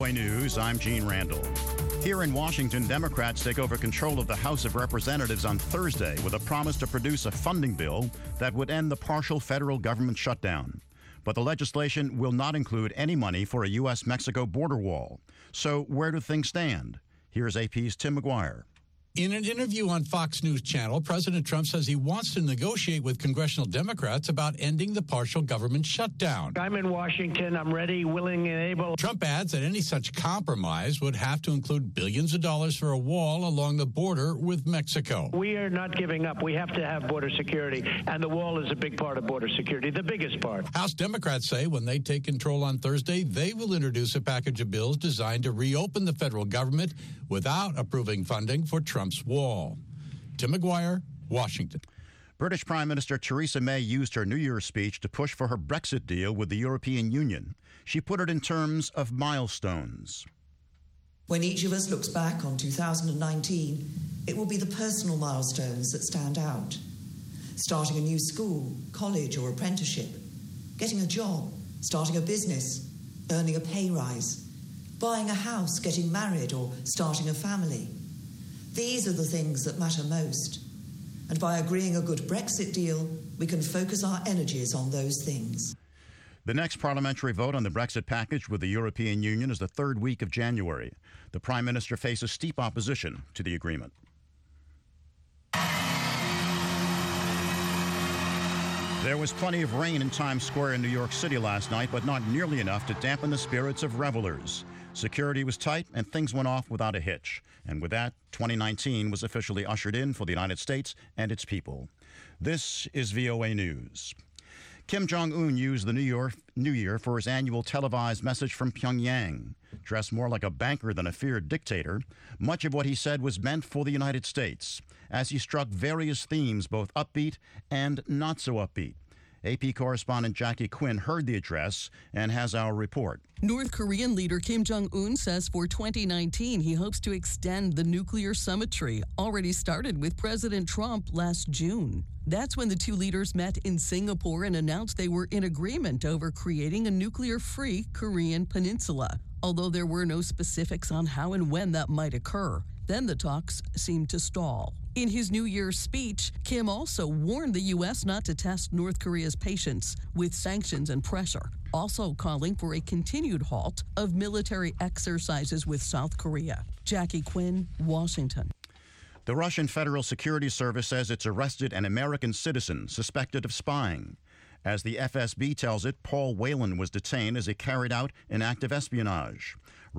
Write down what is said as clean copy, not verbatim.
News, I'm Gene Randall. Here in Washington, Democrats take over control of the House of Representatives on Thursday with a promise to produce a funding bill that would end the partial federal government shutdown. But the legislation will not include any money for a U.S.-Mexico border wall. So where do things stand? Here's AP's Tim McGuire. In an interview on Fox News Channel, President Trump says he wants to negotiate with congressional Democrats about ending the partial government shutdown. I'm in Washington. I'm ready, willing, and able. Trump adds that any such compromise would have to include billions of dollars for a wall along the border with Mexico. We are not giving up. We have to have border security, and the wall is a big part of border security, the biggest part. House Democrats say when they take control on Thursday, they will introduce a package of bills designed to reopen the federal government without approving funding for Trump's wall. Tim McGuire, Washington. British Prime Minister Theresa May used her New Year's speech to push for her Brexit deal with the European Union. She put it in terms of milestones. When each of us looks back on 2019, it will be the personal milestones that stand out. Starting a new school, college, or apprenticeship, getting a job, starting a business, earning a pay rise, buying a house, getting married, or starting a family. These are the things that matter most. And by agreeing a good Brexit deal, we can focus our energies on those things. The next parliamentary vote on the Brexit package with the European Union is the third week of January. The Prime Minister faces steep opposition to the agreement. There was plenty of rain in Times Square in New York City last night, but not nearly enough to dampen the spirits of revelers. Security was tight and things went off without a hitch. And with that, 2019 was officially ushered in for the United States and its people. This is VOA News. Kim Jong-un used the New Year for his annual televised message from Pyongyang. Dressed more like a banker than a feared dictator, much of what he said was meant for the United States, as he struck various themes, both upbeat and not so upbeat. AP correspondent Jackie Quinn heard the address and has our report. North Korean leader Kim Jong-un says for 2019 he hopes to extend the nuclear symmetry already started with President Trump last June. That's when the two leaders met in Singapore and announced they were in agreement over creating a nuclear-free Korean peninsula, although there were no specifics on how and when that might occur. Then the talks seemed to stall. In his New Year's speech, Kim also warned the U.S. not to test North Korea's patience with sanctions and pressure, also calling for a continued halt of military exercises with South Korea. Jackie Quinn, Washington. The Russian Federal Security Service says it's arrested an American citizen suspected of spying. As the FSB tells it, Paul Whelan was detained as he carried out an act of espionage.